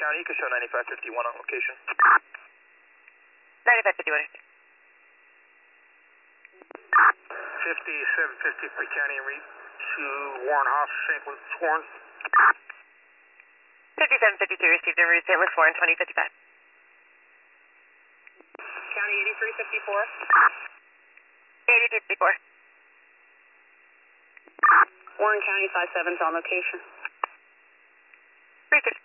County, you can show 9551 on location. 9551. 5750 for County and read to Warren Hoff, St. Louis Warren. 5753 received en route St. Louis Warren 2055. County 8354. 8354. Warren County 57's on location. 36.